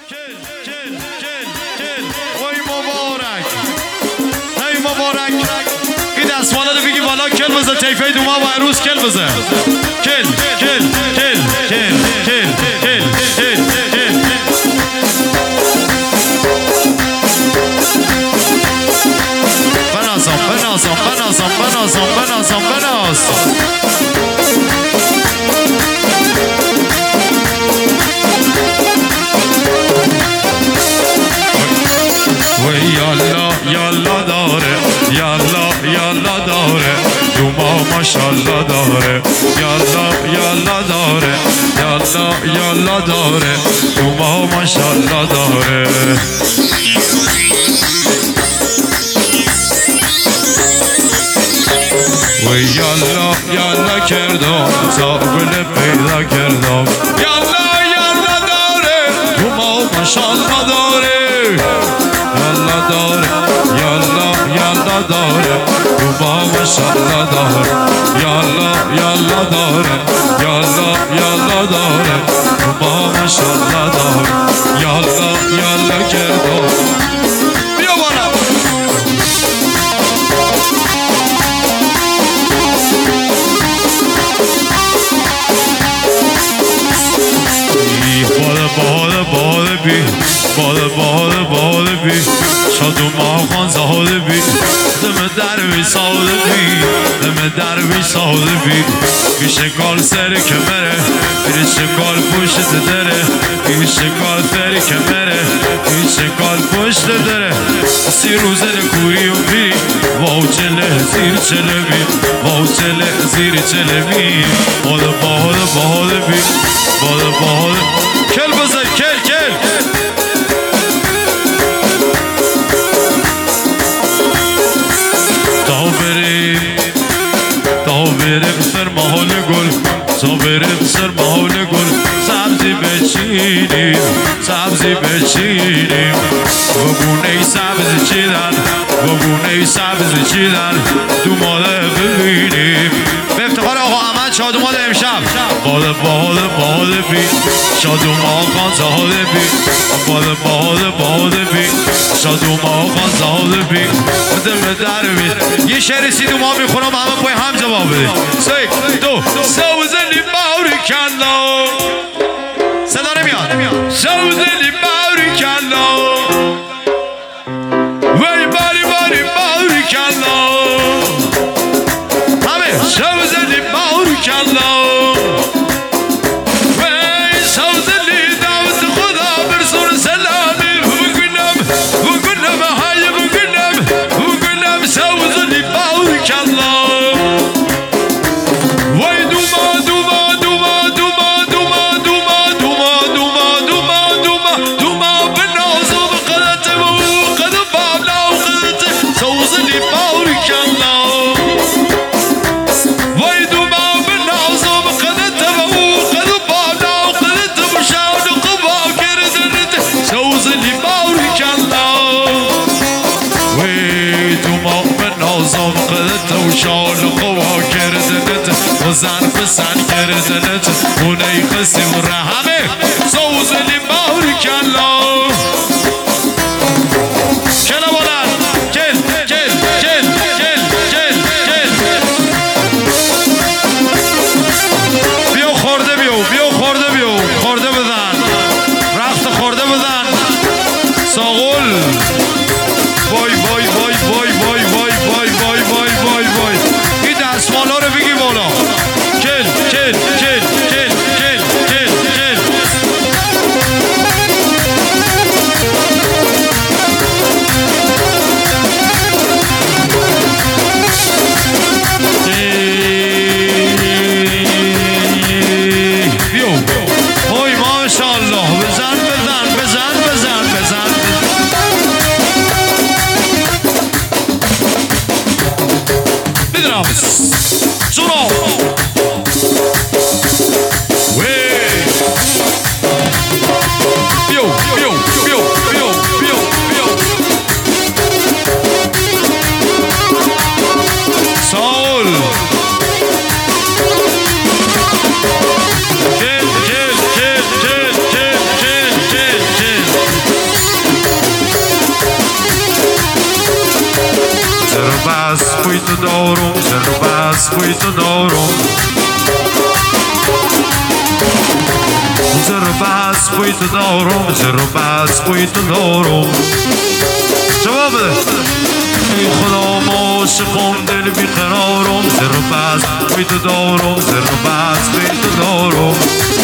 وای مبارک ای مبارک این دستمالا رو بگی بالا کل بزن تیفه دوما و عروس کل بزن کل بناز وی یالا داره یالا داره دوما ماشالله داره یالا داره یالا داره دوما ماشالله داره وی یالا کردم سابل پیدا کردم یالا داره دوما ماشالله داره یالا داره یالا داره دوما ماشالله داره یالا داره یالا داره دوما ماشالله داره یالا کردم بیا بالا باده بی شاد و ماخان زاده بی دم در بی ساده بی بیشه کال سر کمره بیشه کال پشت دره بیشه کال سر کمره بیشه کال پشت دره 30 روزه کوری و بی واو چله زیر چله بی واو چله زیر چله بی باده بی کل بزن کل تا بریم سر محال گل سبزی بچینیم وگونه سبزی چیدن دوماده ببینیم به افتخار آقا احمد شادوماد امشب باده بی شادوما خان زاده بی باده بی شادوما خان زاده بی دم در بی یه شعر سیدوما میخونم همه پای هم جواب بده 3 2 سوزلی باوری کلا صدا نمیاد سوزلی باوری کلا وی باری باوری کلا همه سوزلی باوری کلا وی سوزلی دعوت خدا برسون سلامی بگنم های بگنم سوزلی باوری کلا وی دوما بنازو بقدته و قد بابلا و قدته سوزلی باوری کلا وی دوما بنازو بقدته و قد بابلا و قدته بشاود قبا کردنته سوزلی باوری کلا وی دوما بنازو بقدته و شاود قبا کردنته و زن بسن کردنته اونی خسی و رحمه سوزلی باوری کلا کلا بلند کل بیا خورده بزن رخت خورده بزن ساغل وای این دستمالا رو بگی بالا کل وای ماشاءالله بزن بدرامس زورا ساول بس بوی تو دارم زر و بس بوی تو دارم زر و بس بوی تو دارم زر و بس بوی تو دارم جواب بده ای خدا عاشقم دل بیقرارم زر و بس بوی تو دارم زر و بس بوی تو دارم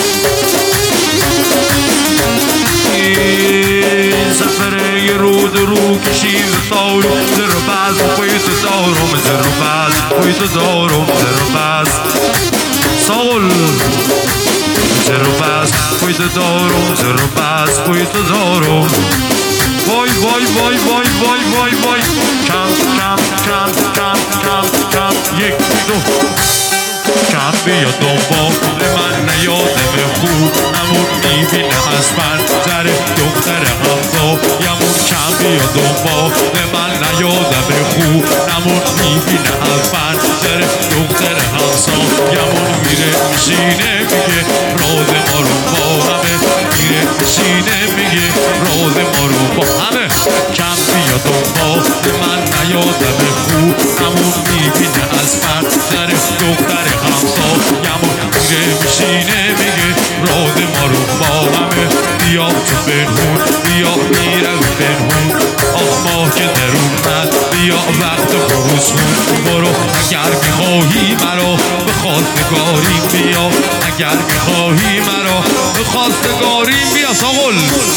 این سفر یه رو کشید تارو زر و بس بوی تو دارم زر و بس بوی تو دارم زر و بس سال زر و بس بوی تو دارم زر و بس بوی تو دارم وای وای وای وای وای وای وای کم کم کم کم کم کم یک دو کم بیا دنبال من نیادم خوب نمون میبینه از من در دختر همزا یمون کم بیا دنبال من نیادم خوب نمون میبینه از من در دختر همزا یمون میره میشینه میگه راز ما رو با همه میره میشینه میگه راز ما رو با همه کم بیا دنبال من نیادم خوب نمون میبینه از من در دختر همسا یمون میره میشینه میگه راز ما رو با همه بیا تو بنهون بیا میره بنهون آخ ماه که درون من بیا وقت خروس خون برو اگر میخواهی مرا به خواستگاریم بیا اگر میخواهی مرا به خواستگاریم بیا ساغل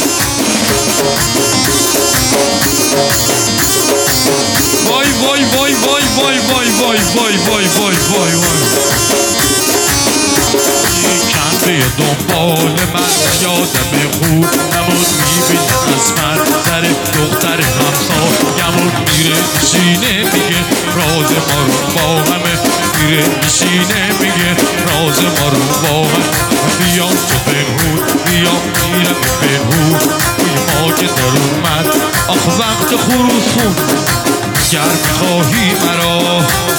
وای وای وای وای وای وای وای وای وای وای وای وای کم بیا دنبال من یادم خوب نمون میبینه از من در دختر همسا یمون میره میشینه میگه راز ما رو با همه میره میشینه میگه راز ما رو با همه بیا تو بنهون بیا میرم بنهون بوی ما که در اومد آخ وقت خروس خون اگر میخواهی مرا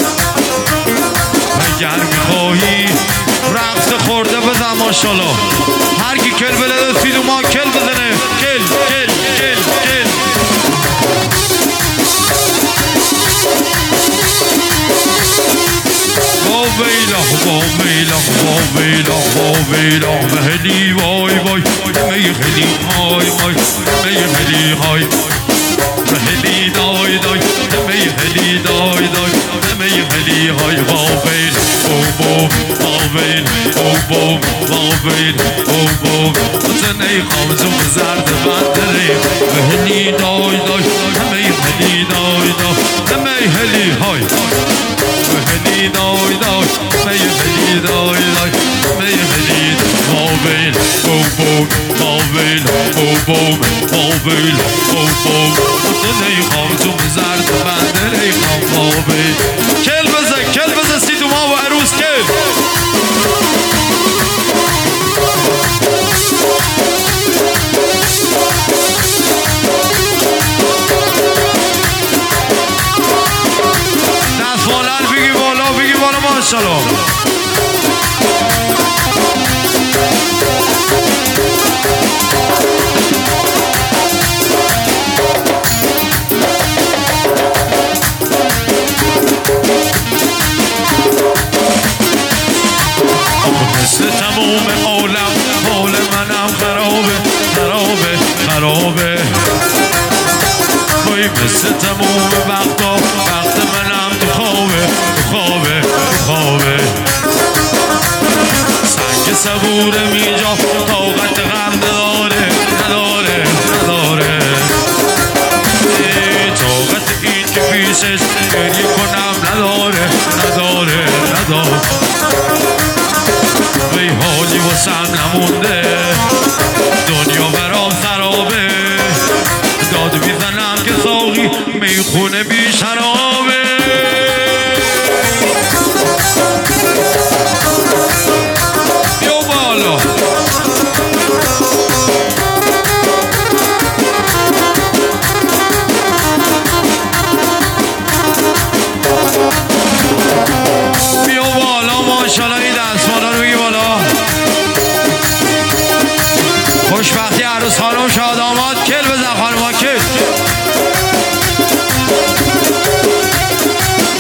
اگر میخواهی رقص خورده بزن ماشالله هر کی کل بلده سیدو ما کل بزنه کل کل کل کل واویلا مهلی وای وای مهلی های وای مهلی های مهلی دای دای مهلی دای دای مهلی های واویل بوم واویل بوم واویل بوم زنی خامزم زرد بندری مهلی دای دای مهلی دای دای مهلی های مهلی دای دای مهلی دای دای مهلی واویل بوم واویل بوم واویل بوم زنی خامزم زرد بندری خام واویل کل بزن سیدو ما و عروس کل دستمالن بگی بالا ماشالله مثل تموم عالم حال منم خرابه وای مثل تموم وقتا وقت منم تو خوابه سنگ صبورم اینجا طاقت غم نداره طاقت این که پیشش گریه کنم نداره وی حالی واسم نمونده دنیا برام خرابه داد میزنم که ساقی میخونه بی شرابه بیا بالا ماشالله این دستمالا رو بگی بالا خوشبختی عروس خانم شاداماد کل بزن خانم ها کل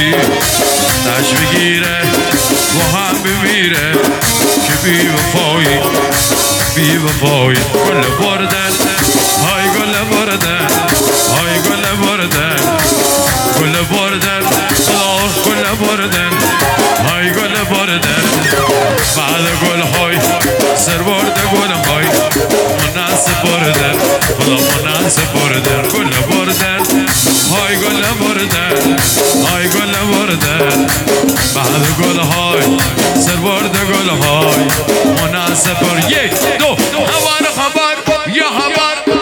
تش بگیره با هم بمیره که بی وفایی بی وفایی گل بردن های گل بردن های گل بردن گل بردن گل بردن های گل بردن بعد گل های سر برده گل های مناسب بردن خدا مناسب بردن گل بردن های گل بردن های گل بردن بعد گل های سر برده گل های مناسب بردن یک دو خبر یا خبر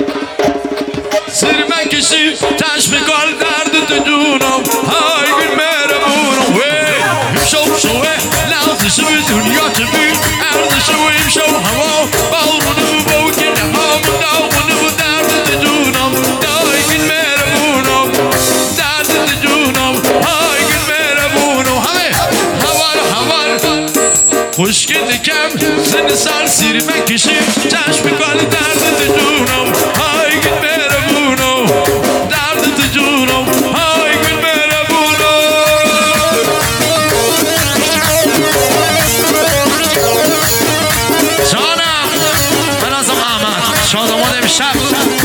سر من کشی تش بگال درد تو جونم های گل مهربونم شوه لحظه شوی دنیا چبی ارز شویم شو هوا بارون بو که نهام داغون بو درد جونم دای گل مهربونم درد جونم های گل مهربونم همه هوار خوشگل کم زن سال سیر من کشیم چشم کال درد جونم های گل مهربونم درد جونم های گل شادمان امشب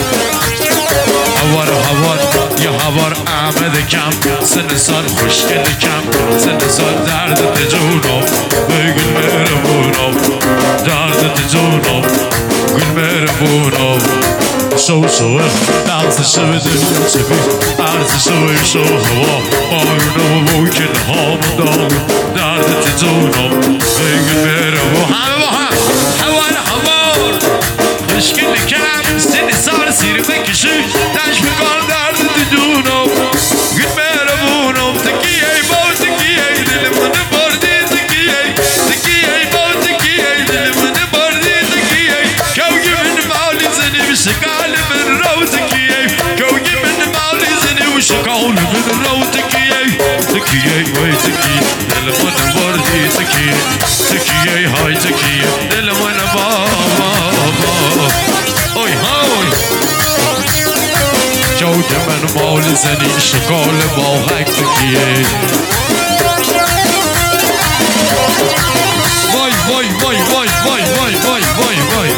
هوار یا هوار احمد کم سن سال خوشگل کم سن سال درد جونم گل مهربونم درد جونم گل مهربونم شو لحظه شو دنیا چبی عرض شو هوا آرونم و موکل هام دام درد جونم گل مهربونم همه با هم هوار خوشگل کم سن سال سیر بکشی تش بکن درد جونم گل مهربونم تکیه با تکیه دل من بردی تکیه با تکیه دل من بردی تکیه کوگی من مالی زنی و شکال من رو تکیه کوگی من مالی زنی و شکال من رو تکیه وای تکیه دل من بردی تکیه های تکیه دل من بابا اوی های جوج من مال زنی شکال با غک تکیه وای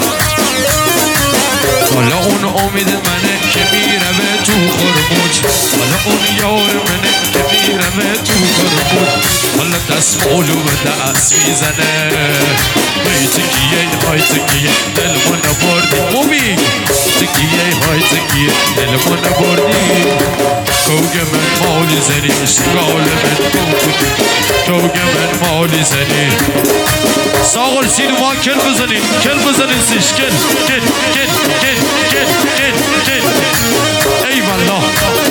حالا اون امید منه که میره به تو خرموج حالا اون یار منه که میره به تو خرموج حالا دست مولو به دست میزنه های تکیه دل من بردی موبی های تکیه دل من بردی کوگ من مالی زنی اشتغال من کوگ من مالی زنی ساغل سینو ما کل بزنین سیش کل ای والله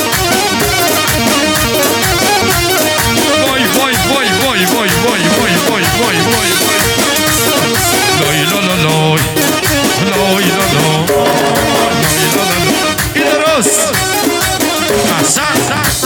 وای این درست احسن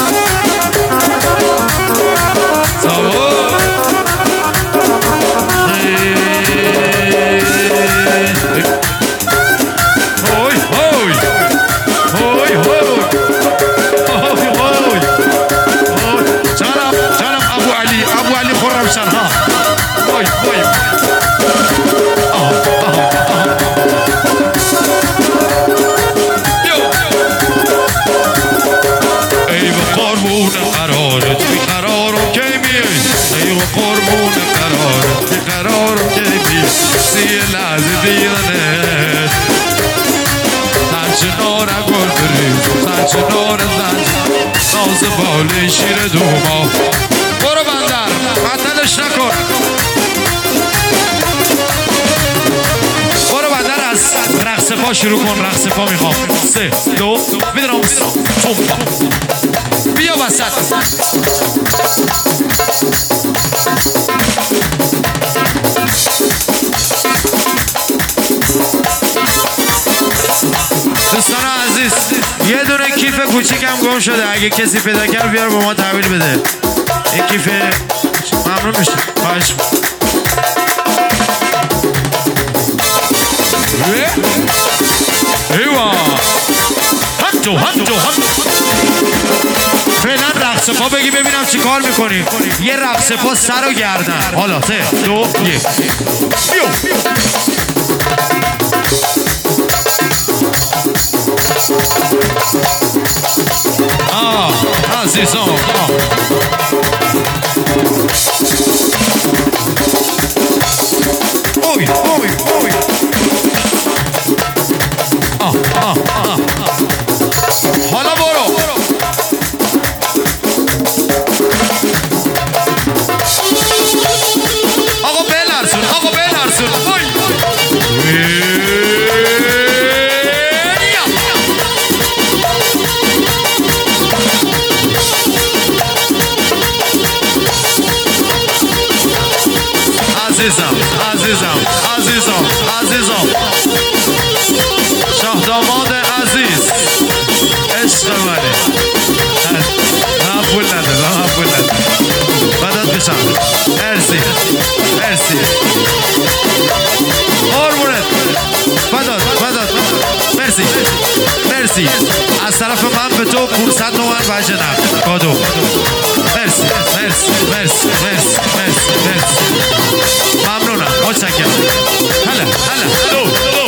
جانم ابو علی خرم شرها وای ای و قربون قرارت بی قرارم که میای ای و قربون قرارت بی قرارم که میای سی لحظه دیدنت تنچنار گل بریز تنچنار ناز بالی شیر دوما برو بندر قتلش نکن برو بندر از رقص پا شروع کن رقص پا میخوام 3 2 میدونم تومپا بیا وسط دوستان عزیز یه دونه کیف کوچیکم گم شده اگه کسی پیدا کرد بیار به ما تحویل بده این کیف ممنون میشه خواهش ایوا هاتو فعلا رقص رقص پا بگی ببینم چی کار میکنی. یه رقص پا سر و گردن. حالا 3 2 1 بیو. عزیزان اوی اوی اوی حالا برو آقا بلرزون آقا بلرزون عزیزم عزیزم عزیزم عزیزم شاه داماد عزیز عشق منه من پول ندارم من پول ندارم بدات بشم مرسی مرسی قربونت بدات مرسی مرسی از طرف من به تو 500 تومن وجه نقد کادو مرسی مرسی مرسی مرسی مرسی مرسی ممنونم متشکرم هلا هلا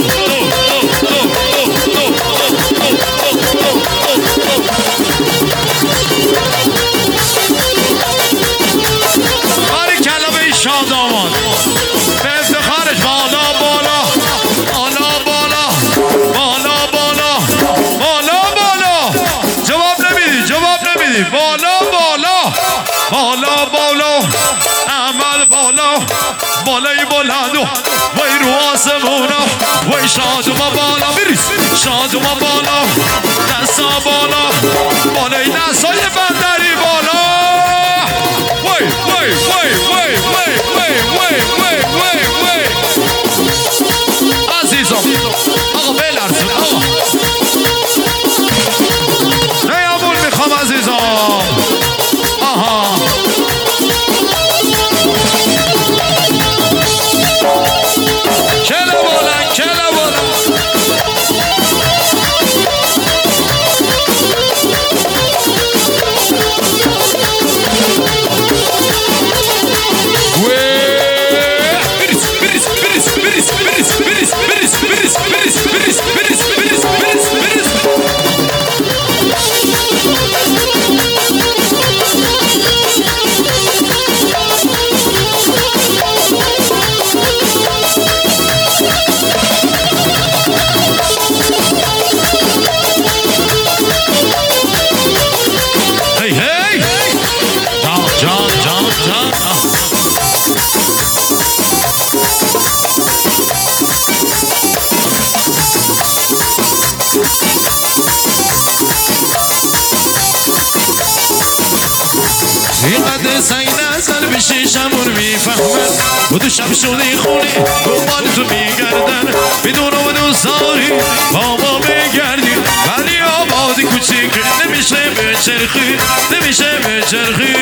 باری کلا به این شاه داماد به افتخارش بالا بالا بالا بالا بالا بالا بالا بالا جواب نمیدی بالا بالا بالا بالا عمل بالا بالای بلندو وی رو آسمونا وی شادوما بالا بریز شادوما بالا دستا بالا بالای دستای بندری بالا وی وی وی وی وی وی وی وی وی وی عزیزم آقا بلرزون آقا نیامون میخوام عزیزم آها اینقدر سعی نزن بشی شمون میفهمن و تو شب شده خونه دنبال تو میگردن بدون و دوستاری بابا بگردی ولی آبادی کوچیک نمیشه بچرخی نمیشه بچرخی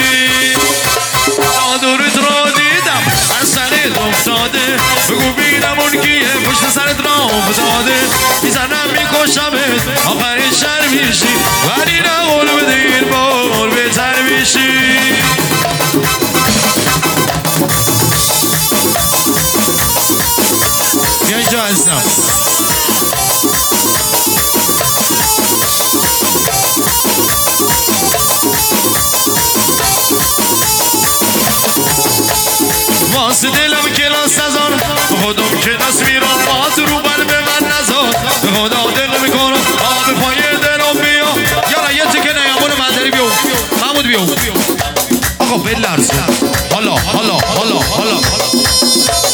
دورت را دیدم از سرت افتاده بگو بینم اون کیه پشت سرت را افتاده میزنم میکشمت آخرین شر میشی ولی نه قول بده این بار بهتر میشی بیا اینجا هستم واسه دلم کلاس نزار خودم کلاس میرم بات رو بل به من نزار به خدا دل میکنم آب پای دلم بیا یارا یه تکه نیامون مندری بیو محمود بیو آقا بلرزون حالا حالا حالا حالا